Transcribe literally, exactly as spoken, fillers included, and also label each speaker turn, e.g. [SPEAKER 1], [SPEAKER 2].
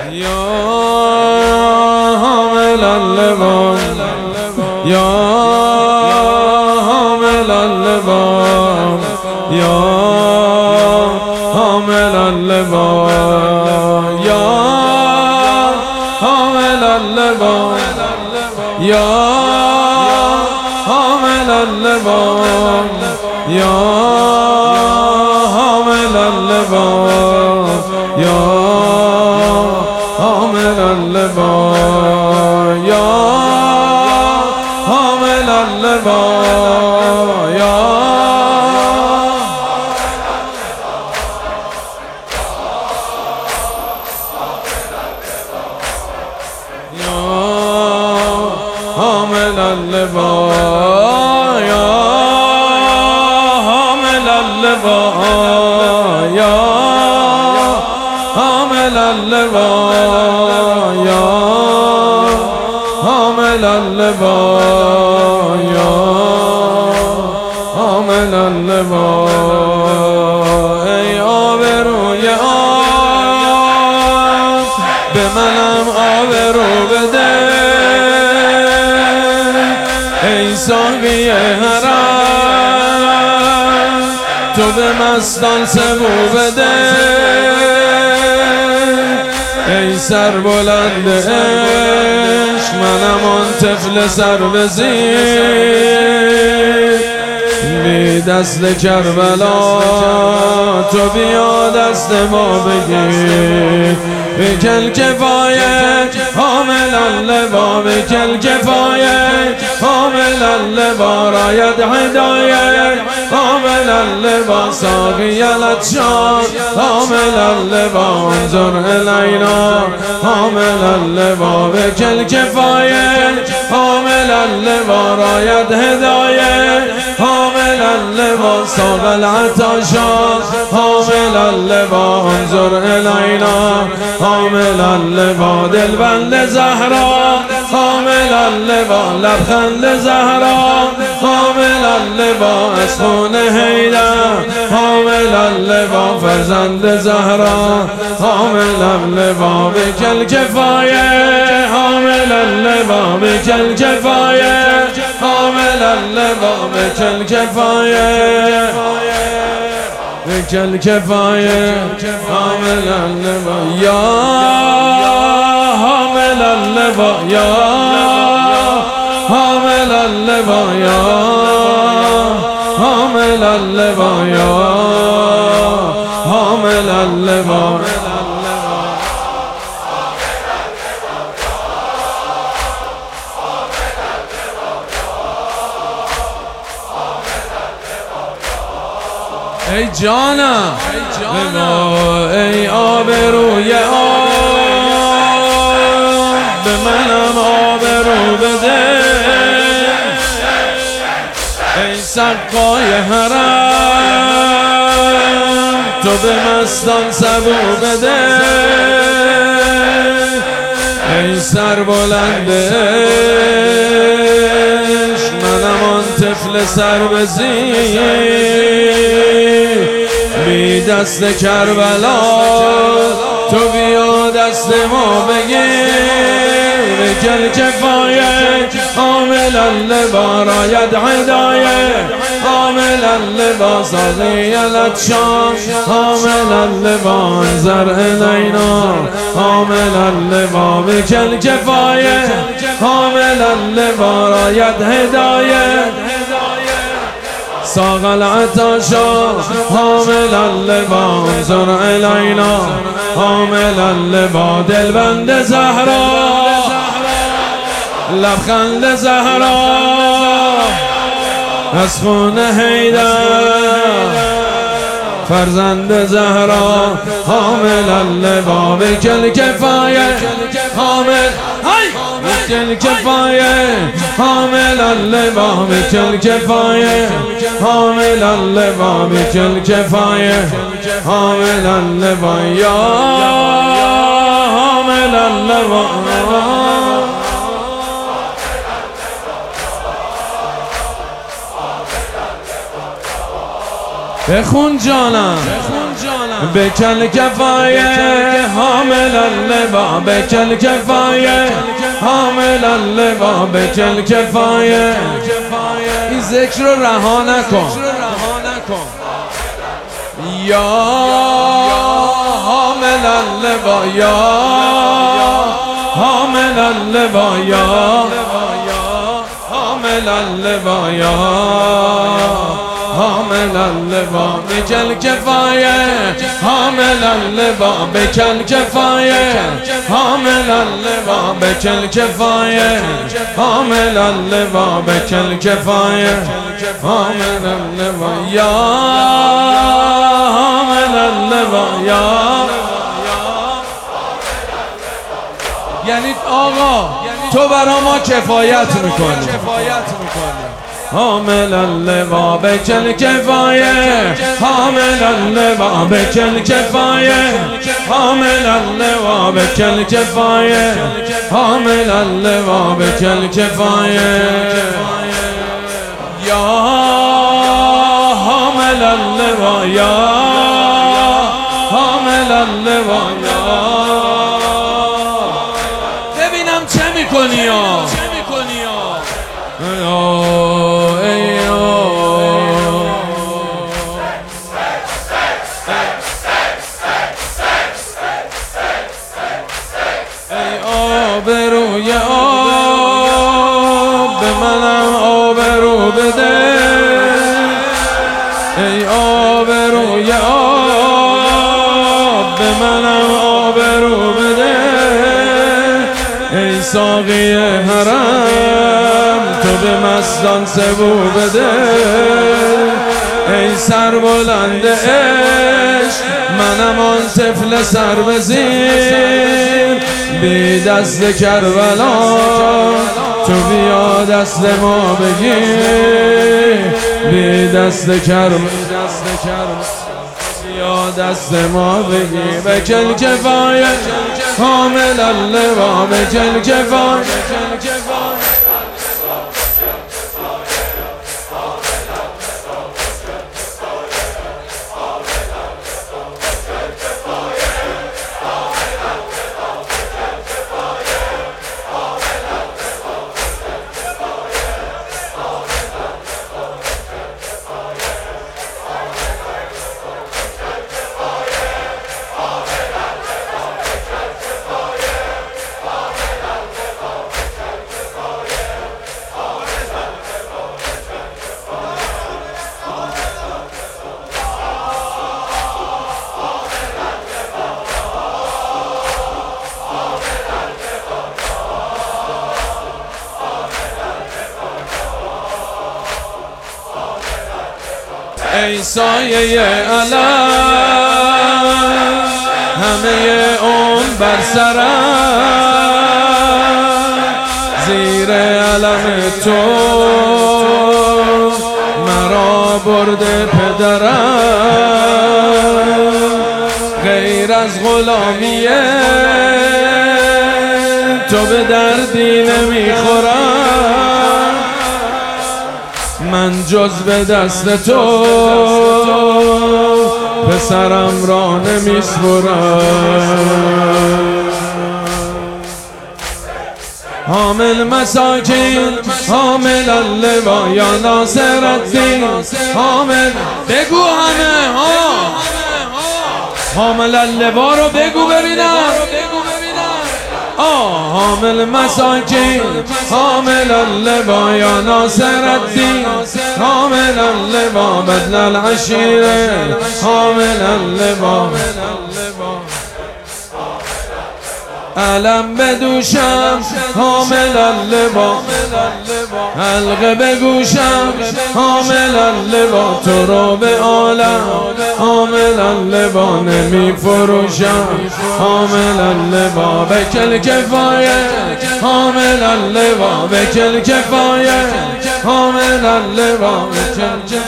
[SPEAKER 1] یا حامل اللواء یا حامل اللواء یا حامل اللواء یا حامل اللواء یا حامل اللواء یا حامل اللواء یا حامل اللواء یا حامل اللواء یا حامل اللواء یا حامل اللواء یا حامل اللواء یا حامل اللواء یا حامل اللواء ای آبروی آب به منم آبرو بده ای ساقی حرم تو به مستان سبو بده ای سر بلند عشق منم آن طفل سر به زیر بی دست کربلا تو بیا دست ما بگیر بکل کفایه حامل اللواء بکل کفایه حامل اللواء راید هدایه حامل اللواء ساقی الاتشان حامل اللواء انظر الینا حامل اللواء بکل کفایه حامل اللواء راید هدایه حامل اللواء ساق العطاشان حامل اللواء انظر الینا حامل اللواء دلبند زهرا حامل اللواء لبخند زهرا حامل اللواء از خون حیدر حامل اللواء فرزند زهرا حامل اللواء بکل کفایه حامل اللواء بکل کفایه حامل اللواء بکل کفایه بکل کفایه حامل اللواء یا حامل اللواء یا حامل اللواء یا حامل اللواء یا حامل اللواء ای جانم ای آبروی آب به منم آبرو بده ای سقای حرم تو به مستان سبو بده ای سر بلند عشق منم آن طفل سر به زیر بی دست کربلا تو بیا دست ما بگیر بکل کفایه حامل اللواء راید هدایه حامل اللواء ساقی الاتشان حامل اللواء انظر الینا حامل اللواء بکل کفایه حامل اللواء راید هدایه ساق العطاشان حامل اللواء انظر الینا حامل اللواء دلبند زهرا لبخند زهرا از خون حیدر فرزند زهرا حامل اللواء بکل کفایه حامل بکل کفایه حامل اللواء بکل کفایه حامل اللواء بکل کفایه حامل اللواء یا حامل اللواء بخون جانم. بکل کفایه حامل اللوا بکل کفایه حامل اللوا بکل کفایه. این ذکر رو رها نکن. یا حامل اللوا یا حامل اللوا یا حامل اللوا یا حامل اللوا بکل کفایه حامل اللوا بکل کفایه حامل اللوا بکل کفایه حامل اللوا بکل کفایه حامل اللوا یا حامل اللوا یا. یعنی آقا تو برا ما کفایت میکنی. حامل اللوا بکل کفایه حامل اللوا بکل کفایه حامل اللوا بکل کفایه حامل اللوا بکل کفایه. یا حامل اللوا یا حامل اللوا یا. ببینم چه میکنی یا آبروی آب به منم آبرو بده. ای آبروی آب به منم آبرو بده. ای ساقی حرم تو به مستان سبو بده. ای سربلند عشق منم آن طفل سر به زیر. بی دست کربلا تو بیا دست ما بگیر. بی دست کربلا بیا دست ما بگیر. بکل کفایه حامل اللوا بکل کفایه. ای سایه علم همه اون بر سرم. زیر علم تو مرا برده پدرم. غیر از غلامیه تو به دردی نمیخورم. من جز به دست تو پسرم را نمیسپرم. حامل مساکین حامل اللوا یا ناصر الدین. حامل بگو همه ها حامل اللوا رو بگو ببینم. آه حامل مساکین حامل اللوا یا ناصر الدین. حامل اللوا بدل العشیره حامل اللوا. علم بدوشم حامل اللوا. حلقه بگوشم حامل اللوا. تو رو به عالم حامل اللوا نمی فروشم. حامل اللوا بکل کفایه حامل اللوا بکل کفایه حامل اللوا بکل